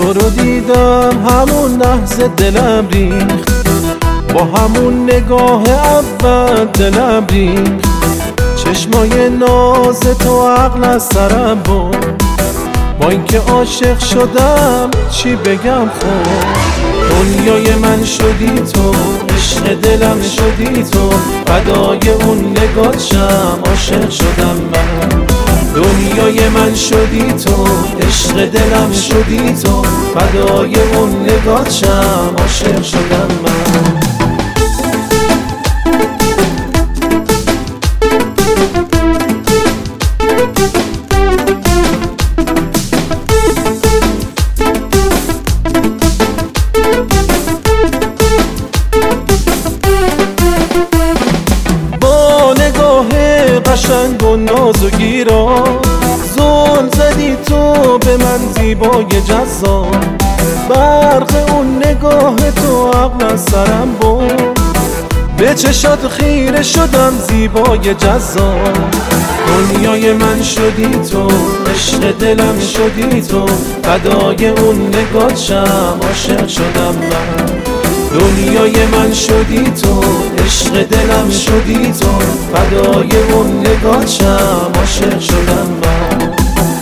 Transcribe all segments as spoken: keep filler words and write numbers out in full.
تو رو دیدم همون لحظه دلم ریخت، با همون نگاه اول دلم ریخت. چشمای ناز تو عقل از سرم بود، با اینکه عاشق شدم چی بگم خب. دنیای من شدی تو، عشق دلم شدی تو، فدای اون نگاهشم عاشق شدم من. دنیای من شدی تو، عشق دلم شدی تو، فدای اون نگاهشم عاشق شدم من. قشنگ و ناز و گیرا زل زدی تو به من زیبای جذاب، برق اون نگاه تو عقل از سرم بود، به چشات خیره شدم زیبای جذاب. دنیای من شدی تو، عشق دلم شدی تو، فدای اون نگاهشم عاشق شدم من. دنیای من شدی تو، عشق دلم شدی تو، فدای اون نگاهشم عاشق شدم من.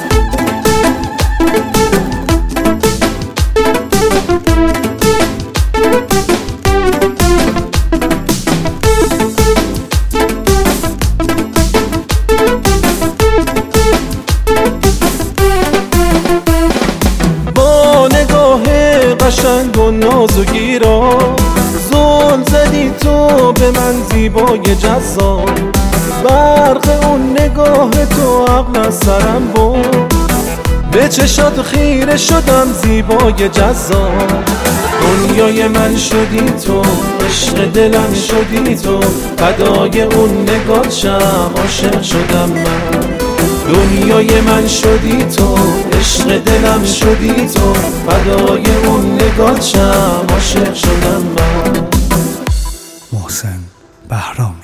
با نگاه قشنگ و ناز و گیرا زل زدی تو به من زیبای جذاب، برق اون نگاه تو عقل از سرم بود، به چشات خیره شدم زیبای جذاب. دنیای من شدی تو، عشق دلم شدی تو، فدای اون نگاهشم عاشق شدم من. دنیای من شدی تو، عشق دلم شدی تو، فدای اون نگاهشم عاشق شدم من. محسن بهرام.